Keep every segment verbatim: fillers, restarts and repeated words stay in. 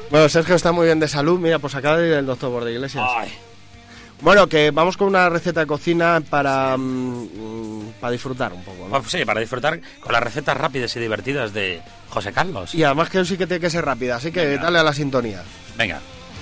Bueno, Sergio está muy bien de salud. Mira, pues acaba de ir el doctor Borde Iglesias. Ay. Bueno, que vamos con una receta de cocina para, mm, para disfrutar un poco, ¿no? Pues sí, para disfrutar con las recetas rápidas y divertidas de José Carlos. Y además que sí que tiene que ser rápida, así que Venga. dale a la sintonía. Venga.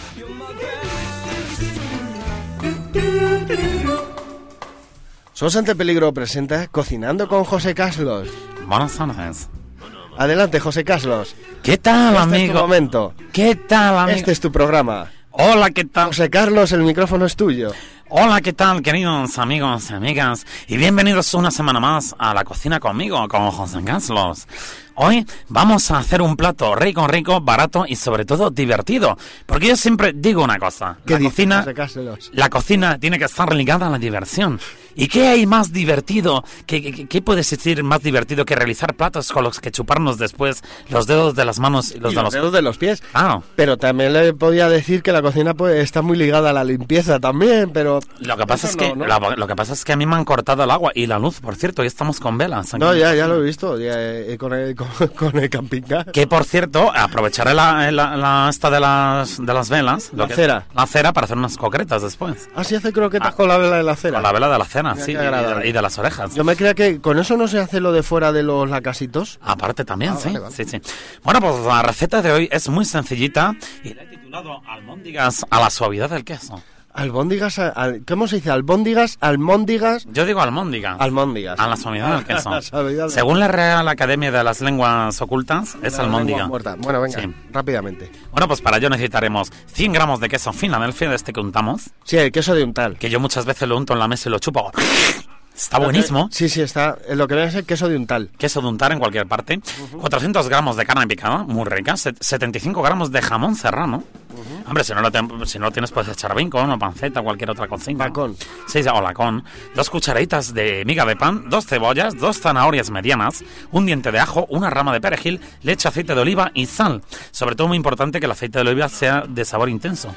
Sos ante peligro presenta Cocinando con José Carlos. Buenas tardes. Adelante, José Carlos. ¿Qué tal, Este amigo? es tu momento. ¿Qué tal, amigo? Este es tu programa. Hola, ¿qué tal? José Carlos, el micrófono es tuyo. Hola, ¿qué tal, queridos amigos y amigas? Y bienvenidos una semana más a La Cocina conmigo, con José Carlos. Hoy vamos a hacer un plato rico, rico, barato y sobre todo divertido. Porque yo siempre digo una cosa. ¿Qué La dice cocina, José Carlos? la cocina tiene que estar ligada a la diversión. ¿Y qué hay más divertido? ¿Qué, qué, qué puedes decir más divertido que realizar platos con los que chuparnos después los dedos de las manos y los Y de los los... dedos de los pies. Ah, Pero también le podía decir que la cocina pues está muy ligada a la limpieza también, pero... lo que pasa eso es que no, ¿no? la- lo que pasa es que a mí me han cortado el agua y la luz, por cierto, y estamos con velas. aquí. No, ya, ya lo he visto, ya, eh, con, el, con, con el camping gas. Que por cierto, aprovecharé la, la, la- esta de las de las velas, La lo que- cera. la cera para hacer unas concretas después. Ah, sí hace croquetas Ah. con la vela de la cera. Con la vela de la cena, Mira sí, qué y de, agradable. y de las orejas. Yo me creía que con eso no se hace lo de fuera de los lacasitos. Aparte también, Ah, sí, vale, vale. sí, sí. Bueno, pues la receta de hoy es muy sencillita y la he titulado Almóndigas a la suavidad del queso. Albóndigas, al- ¿cómo se dice? Albóndigas, almóndigas, Yo digo almóndiga. almóndigas. A la suavidad del queso. La suavidad del- Según la Real Academia de las Lenguas Ocultas, es La almóndiga. lengua muerta. Bueno, venga, Sí. rápidamente. Bueno, pues para ello necesitaremos cien gramos de queso Filadelfia, de este que untamos, Sí, el queso de untar. que yo muchas veces lo unto en la mesa y lo chupo. Está buenísimo. Sí, sí, está. eh, Lo que viene a ser queso de untal. Queso de untar en cualquier parte. cuatrocientos gramos de carne picada, muy rica. set- setenta y cinco gramos de jamón serrano. Hombre, si no, lo ten- si no lo tienes, puedes echar bacon o panceta, cualquier otra cocina. Bacon. Sí, sí, o lacón. Dos cucharaditas de miga de pan, dos cebollas, dos zanahorias medianas, un diente de ajo, una rama de perejil, leche, aceite de oliva y sal. Sobre todo muy importante que el aceite de oliva sea de sabor intenso.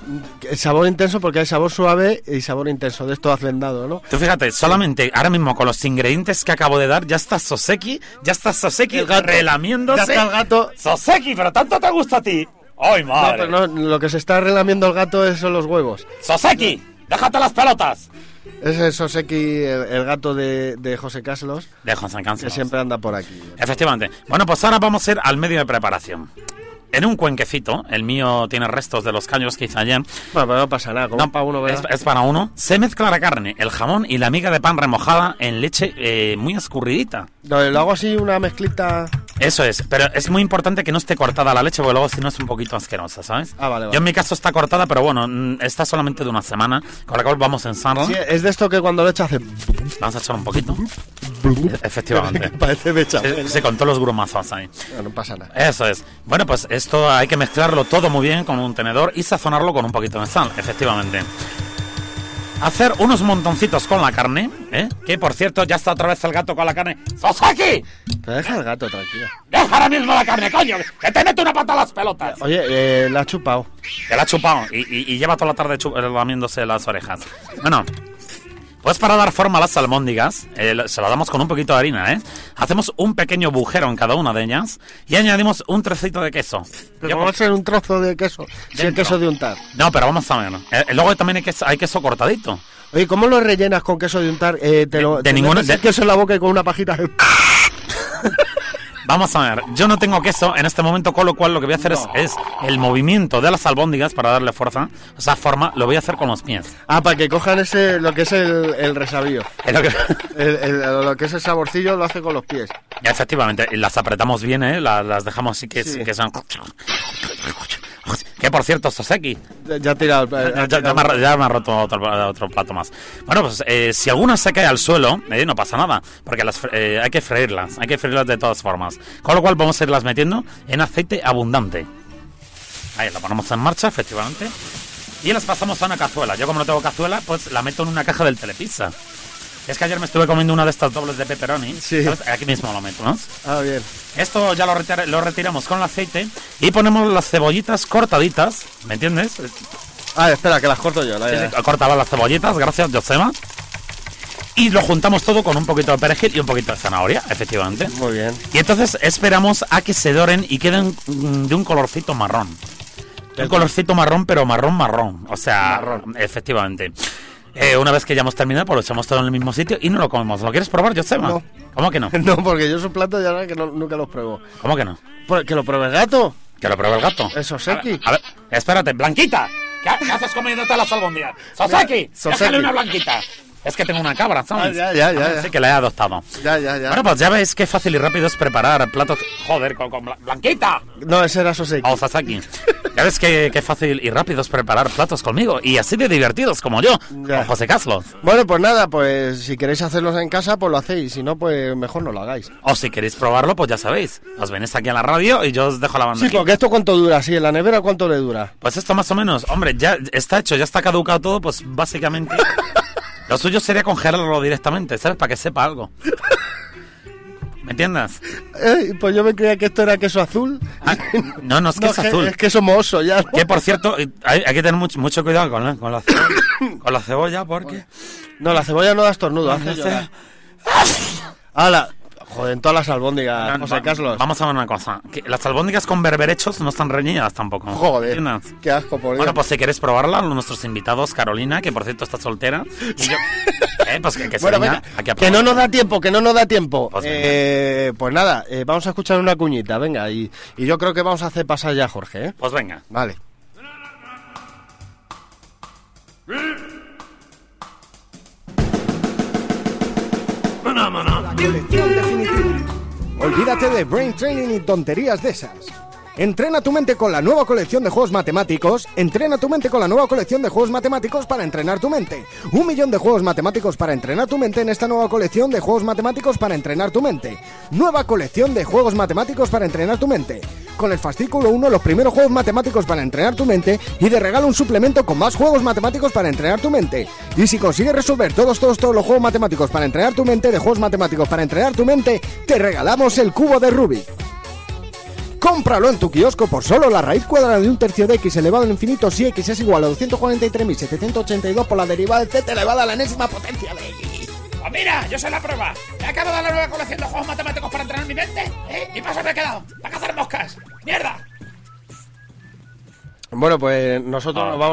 El sabor intenso porque hay sabor suave y sabor intenso. De esto hacendado, ¿no? Tú fíjate, solamente ahora mismo con los ingredientes que acabo de dar, ya está Soseki, ya está Soseki El gato. relamiéndose. Ya está el gato. Soseki, pero tanto te gusta a ti. ¡Ay, No, madre! pero no, lo que se está relamiendo el gato es- son los huevos. ¡Soseki! ¡Déjate las pelotas! Ese es Soseki, el, el gato de, de José Carlos, De José que Cáncer. siempre anda por aquí. Efectivamente. Bueno, pues ahora vamos a ir al medio de preparación. En un cuenquecito, el mío tiene restos de los callos que hice ayer. Bueno, pero no pasa nada, como No, un para uno, es, ¿verdad? es para uno. Se mezcla la carne, el jamón y la miga de pan remojada en leche eh, muy escurridita. No, lo hago así, una mezclita... Eso es, pero es muy importante que no esté cortada la leche porque luego si no es un poquito asquerosa, ¿sabes? Ah, vale, vale. Yo en mi caso está cortada, pero bueno, mm, está solamente de una semana, con la cual vamos a ensarla. Sí, es de esto que cuando lo echas hace... Vamos a echar un poquito. Efectivamente. Parece bechamel. Sí, sí, con todos los grumazos ahí. No, no pasa nada. Eso es. Bueno, pues esto hay que mezclarlo todo muy bien con un tenedor y sazonarlo con un poquito de sal, efectivamente. Hacer unos montoncitos con la carne, ¿eh? Que por cierto, ya está otra vez el gato con la carne. ¡Soseki! Pero deja el gato, tranquilo. ¡Deja ahora mismo la carne, coño! ¡Que te mete una pata a las pelotas! Oye, eh, la ha chupado. Que la ha chupado y, y- y lleva toda la tarde chup- lamiéndose las orejas. Bueno, pues para dar forma a las almóndigas, eh, se la damos con un poquito de harina, ¿eh? Hacemos un pequeño agujero en cada una de ellas y añadimos un trocito de queso. Pero Yo- vamos a hacer un trozo de queso. Sí, el Dentro. queso de untar. No, pero vamos a ver. Eh, luego también hay queso, hay queso cortadito. Oye, ¿cómo lo rellenas con queso de untar? Eh, te De- lo, de te ninguna- metes el de- queso en la boca y con una pajita... Vamos a ver, yo no tengo queso en este momento, con lo cual lo que voy a hacer es, es el movimiento de las albóndigas para darle fuerza. O sea, forma, lo voy a hacer con los pies. Ah, para que cojan ese, lo que es el, el resabillo. Es lo que- El, el- lo que es el saborcillo lo hace con los pies. Efectivamente, y las apretamos bien, ¿eh? Las, las dejamos así que, Sí. que son... Que por cierto, Soseki, Ya, ya ha tirado... eh, ya, ya me, ha, ya me ha roto otro, otro plato más. Bueno, pues eh, si alguna se cae al suelo, eh, no pasa nada, porque las, fre- eh, hay que freírlas, hay que freírlas de todas formas. Con lo cual vamos a irlas metiendo en aceite abundante. Ahí, la ponemos en marcha, efectivamente. Y las pasamos a una cazuela. Yo como no tengo cazuela, pues la meto en una caja del Telepizza. Es que ayer me estuve comiendo una de estas dobles de pepperoni. Sí. ¿Sabes? Aquí mismo lo meto, ¿no? Ah, bien. Esto ya lo, retira- lo retiramos con el aceite y ponemos las cebollitas cortaditas, ¿me entiendes? Sí, Ah, espera, que las corto yo. La, sí, cortaba las cebollitas, gracias, Josema. Y lo juntamos todo con un poquito de perejil y un poquito de zanahoria, efectivamente. Muy bien. Y entonces esperamos a que se doren y queden mm, de un colorcito marrón. Un colorcito marrón, pero marrón, marrón. O sea, Marrón. efectivamente. Eh, una vez que ya hemos terminado, pues lo echamos todo en el mismo sitio y no lo comemos. ¿Lo quieres probar, Josema? No. ¿Cómo que no? No, porque yo esos platos ya sabes que no- nunca los pruebo. ¿Cómo que no? Pues, ¿que lo pruebe el gato? Que lo pruebe el gato. Es Soseki. A ver, a ver, espérate, Blanquita. ¿Qué, qué haces comiéndote las albóndigas? ¡Soseki! Soseki. ¡Déjale una Blanquita! Es que tengo una cabra, ¿sabes? Ah, ya, ya, ya, Ah, ya. Sí, que la he adoptado. Ya, ya, ya. Bueno, pues ya veis qué fácil y rápido es preparar platos... Joder, con, con Bla- Blanquita. No, ese era Soseki. O Sasaki. Ya ves qué, qué fácil y rápido es preparar platos conmigo. Y así de divertidos como yo, Ya. con José Carlos. Bueno, pues nada, pues si queréis hacerlos en casa, pues lo hacéis. Si no, pues mejor no lo hagáis. O si queréis probarlo, pues ya sabéis. Os venís aquí a la radio y yo os dejo la banda Sí, aquí. porque esto cuánto dura, sí, en la nevera cuánto le dura. Pues esto más o menos, hombre, ya está hecho, ya está caducado todo, pues básicamente... Lo suyo sería congelarlo directamente, ¿sabes? Para que sepa algo. ¿Me entiendes? Eh, pues yo me creía que esto era queso azul. Ah, no, no es que No, es azul. Es queso mohoso ya, ¿no? Que por cierto, hay, hay que tener mucho, mucho cuidado con la, con la cebolla, con la cebolla porque... No, la cebolla no da estornudo, hace No sé. llorar. ¡Hala! Joder, en todas las albóndigas, No, José va- Carlos. Vamos a ver una cosa. Que las albóndigas con berberechos no están reñidas tampoco. Joder, ¿Entiendes? qué asco, por Dios. Bueno, pues si queréis probarla, nuestros invitados, Carolina, que por cierto está soltera. Y yo, eh, pues que, que se Bueno, venga venga, aquí a que no probar. nos da tiempo, que no nos da tiempo. Pues venga. eh, pues nada, eh, vamos a escuchar una cuñita, venga, y, y yo creo que vamos a hacer pasar ya a Jorge, ¿eh? Pues venga. Vale. Colección definitiva. Olvídate de brain training y tonterías de esas. Entrena tu mente con la nueva colección de juegos matemáticos. Entrena tu mente con la nueva colección de juegos matemáticos para entrenar tu mente. Un millón de juegos matemáticos para entrenar tu mente en esta nueva colección de juegos matemáticos para entrenar tu mente. Nueva colección de juegos matemáticos para entrenar tu mente. Con el fascículo uno, los primeros juegos matemáticos para entrenar tu mente, y de regalo un suplemento con más juegos matemáticos para entrenar tu mente. Y si consigues resolver todos, todos, todos los juegos matemáticos para entrenar tu mente, de juegos matemáticos para entrenar tu mente, te regalamos el cubo de Rubik. Cómpralo en tu kiosco por solo la raíz cuadrada de un tercio de x elevado al infinito si x es igual a doscientos cuarenta y tres mil setecientos ochenta y dos por la derivada de z elevada a la enésima potencia de x. Pues mira, yo soy la prueba. Me acabo de dar la nueva colección de juegos matemáticos para entrenar mi mente, ¿eh? Y paso me he quedado. Para cazar moscas. ¡Mierda! Bueno, pues nosotros Ah. nos vamos.